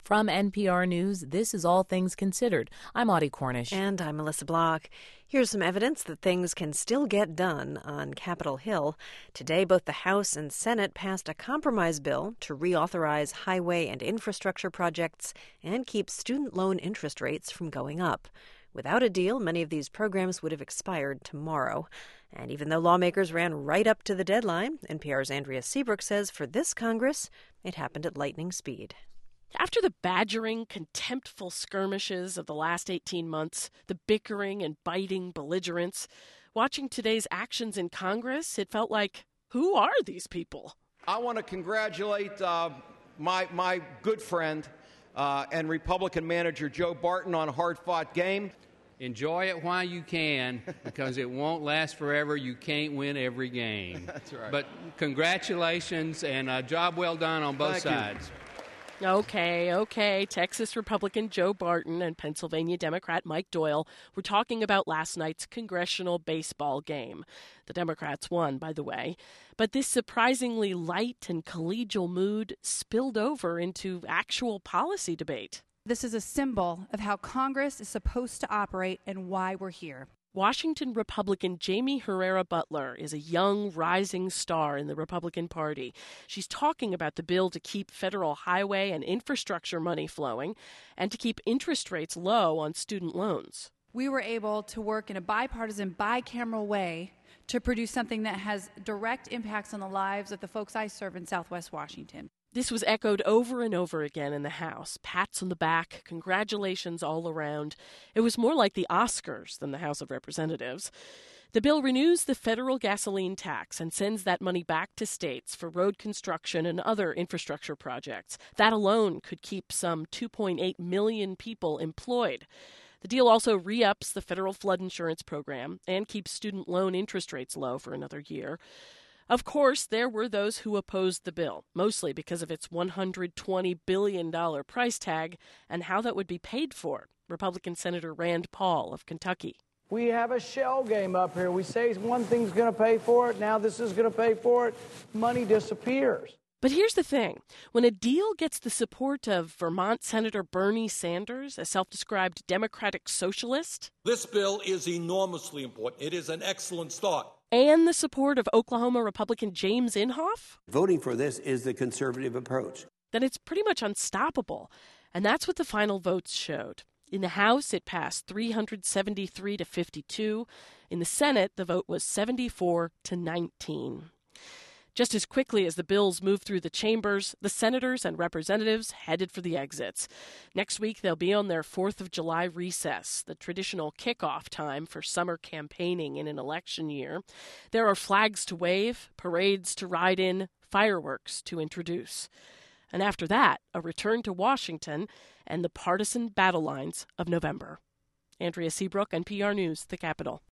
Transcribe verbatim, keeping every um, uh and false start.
From N P R News, this is All Things Considered. I'm Audie Cornish. And I'm Melissa Block. Here's some evidence that things can still get done on Capitol Hill. Today, both the House and Senate passed a compromise bill to reauthorize highway and infrastructure projects and keep student loan interest rates from going up. Without a deal, many of these programs would have expired tomorrow. And even though lawmakers ran right up to the deadline, N P R's Andrea Seabrook says for this Congress, it happened at lightning speed. After the badgering, contemptful skirmishes of the last eighteen months, the bickering and biting belligerents, watching today's actions in Congress, it felt like, who are these people? I want to congratulate uh, my, my good friend uh, and Republican manager Joe Barton on a hard-fought game. Enjoy it while you can, because it won't last forever. You can't win every game. That's right. But congratulations and a job well done on both Thank sides. You. Okay, okay. Texas Republican Joe Barton and Pennsylvania Democrat Mike Doyle were talking about last night's congressional baseball game. The Democrats won, by the way. But this surprisingly light and collegial mood spilled over into actual policy debate. This is a symbol of how Congress is supposed to operate and why we're here. Washington Republican Jaime Herrera Beutler is a young, rising star in the Republican Party. She's talking about the bill to keep federal highway and infrastructure money flowing and to keep interest rates low on student loans. We were able to work in a bipartisan, bicameral way to produce something that has direct impacts on the lives of the folks I serve in Southwest Washington. This was echoed over and over again in the House. Pats on the back, congratulations all around. It was more like the Oscars than the House of Representatives. The bill renews the federal gasoline tax and sends that money back to states for road construction and other infrastructure projects. That alone could keep some two point eight million people employed. The deal also re-ups the federal flood insurance program and keeps student loan interest rates low for another year. Of course, there were those who opposed the bill, mostly because of its one hundred twenty billion dollars price tag and how that would be paid for. Republican Senator Rand Paul of Kentucky. We have a shell game up here. We say one thing's going to pay for it. Now this is going to pay for it. Money disappears. But here's the thing. When a deal gets the support of Vermont Senator Bernie Sanders, a self-described Democratic socialist, this bill is enormously important. It is an excellent start. And the support of Oklahoma Republican James Inhofe, voting for this is the conservative approach. Then it's pretty much unstoppable. And that's what the final votes showed. In the House, it passed three hundred seventy-three to fifty-two. In the Senate, the vote was seventy-four to nineteen. Just as quickly as the bills moved through the chambers, the senators and representatives headed for the exits. Next week, they'll be on their fourth of July recess, the traditional kickoff time for summer campaigning in an election year. There are flags to wave, parades to ride in, fireworks to introduce. And after that, a return to Washington and the partisan battle lines of November. Andrea Seabrook, N P R News, the Capitol.